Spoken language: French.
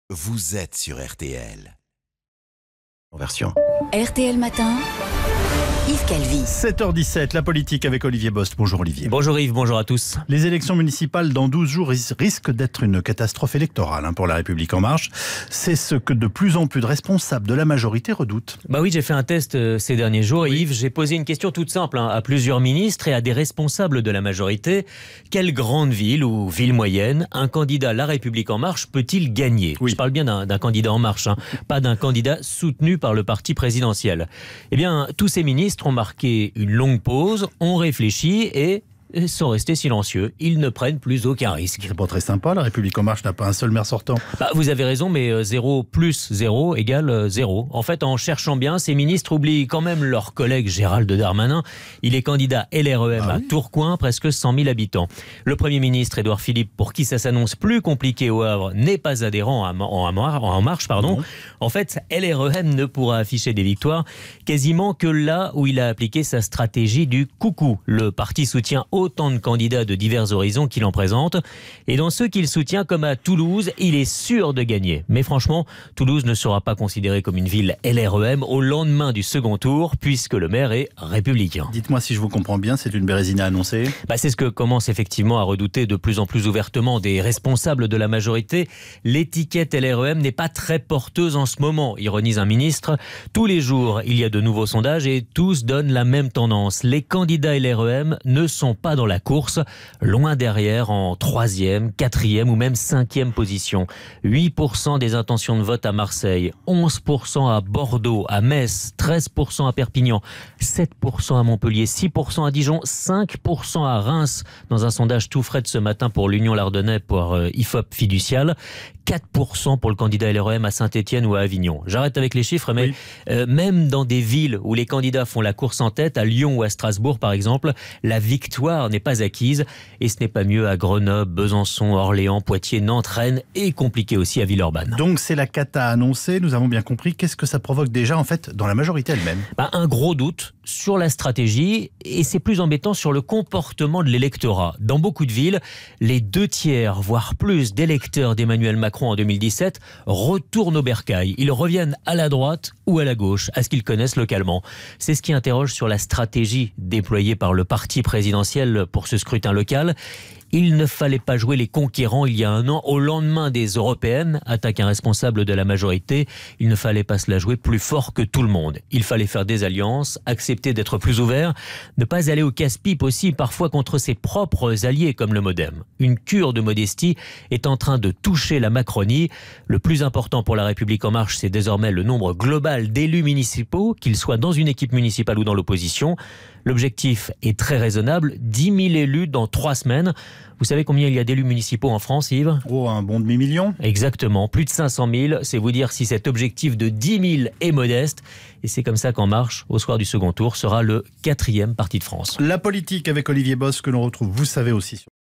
Vous êtes sur RTL. Version. RTL Matin, Yves Calvi. 7h17, la politique avec Olivier Bost. Bonjour Olivier. Bonjour Yves, bonjour à tous. Les élections municipales dans 12 jours risquent d'être une catastrophe électorale pour La République En Marche. C'est ce que de plus en plus de responsables de la majorité redoutent. Bah oui, j'ai fait un test ces derniers jours, Yves. J'ai posé une question toute simple à plusieurs ministres et à des responsables de la majorité. Quelle grande ville ou ville moyenne un candidat La République En Marche peut-il gagner ? Je parle bien d'un candidat En Marche, pas d'un candidat soutenu par le parti présidentiel. Eh bien, tous ces ministres ont marqué une longue pause, ont réfléchi et sont restés silencieux. Ils ne prennent plus aucun risque. C'est pas très sympa, La République En Marche n'a pas un seul maire sortant. Vous avez raison, mais 0 plus 0 égale 0. En fait, en cherchant bien, ces ministres oublient quand même leur collègue Gérald Darmanin. Il est candidat LREM à Tourcoing, presque 100 000 habitants. Le Premier ministre, Édouard Philippe, pour qui ça s'annonce plus compliqué au Havre, n'est pas adhérent en Marche. En fait, LREM ne pourra afficher des victoires quasiment que là où il a appliqué sa stratégie du coucou. Le parti soutient autant de candidats de divers horizons qu'il en présente. Et dans ceux qu'il soutient, comme à Toulouse, il est sûr de gagner. Mais franchement, Toulouse ne sera pas considérée comme une ville LREM au lendemain du second tour, puisque le maire est républicain. Dites-moi si je vous comprends bien, c'est une bérésina annoncée. C'est ce que commence effectivement à redouter de plus en plus ouvertement des responsables de la majorité. L'étiquette LREM n'est pas très porteuse en ce moment, ironise un ministre. Tous les jours, il y a de nouveaux sondages et tous donnent la même tendance. Les candidats LREM ne sont pas dans la course, loin derrière en 3e, 4e ou même 5e position. 8% des intentions de vote à Marseille, 11% à Bordeaux, à Metz, 13% à Perpignan, 7% à Montpellier, 6% à Dijon, 5% à Reims, dans un sondage tout frais de ce matin pour l'Union Lardonnais pour IFOP Fiducial, 4% pour le candidat LREM à Saint-Étienne ou à Avignon. J'arrête avec les chiffres, mais même dans des villes où les candidats font la course en tête, à Lyon ou à Strasbourg par exemple, la victoire n'est pas acquise et ce n'est pas mieux à Grenoble, Besançon, Orléans, Poitiers, Nantes, Rennes et compliqué aussi à Villeurbanne. Donc c'est la cata annoncée, nous avons bien compris. Qu'est-ce que ça provoque déjà en fait dans la majorité elle-même ? Un gros doute sur la stratégie et c'est plus embêtant sur le comportement de l'électorat. Dans beaucoup de villes, les 2/3, voire plus d'électeurs d'Emmanuel Macron en 2017 retournent au bercail. Ils reviennent à la droite ou à la gauche, à ce qu'ils connaissent localement. C'est ce qui interroge sur la stratégie déployée par le parti présidentiel pour ce scrutin local. Il ne fallait pas jouer les conquérants il y a un an. Au lendemain des européennes, attaque un responsable de la majorité, il ne fallait pas se la jouer plus fort que tout le monde. Il fallait faire des alliances, accepter d'être plus ouvert, ne pas aller au casse-pipe aussi, parfois contre ses propres alliés comme le MoDem. Une cure de modestie est en train de toucher la Macronie. Le plus important pour La République En Marche, c'est désormais le nombre global d'élus municipaux, qu'ils soient dans une équipe municipale ou dans l'opposition. L'objectif est très raisonnable, 10 000 élus dans 3 semaines. Vous savez combien il y a d'élus municipaux en France, Yves ? Un bon demi-million ? Exactement, plus de 500 000. C'est vous dire si cet objectif de 10 000 est modeste. Et c'est comme ça qu'En Marche, au soir du second tour, sera le 4e parti de France. La politique avec Olivier Bost que l'on retrouve, vous savez aussi.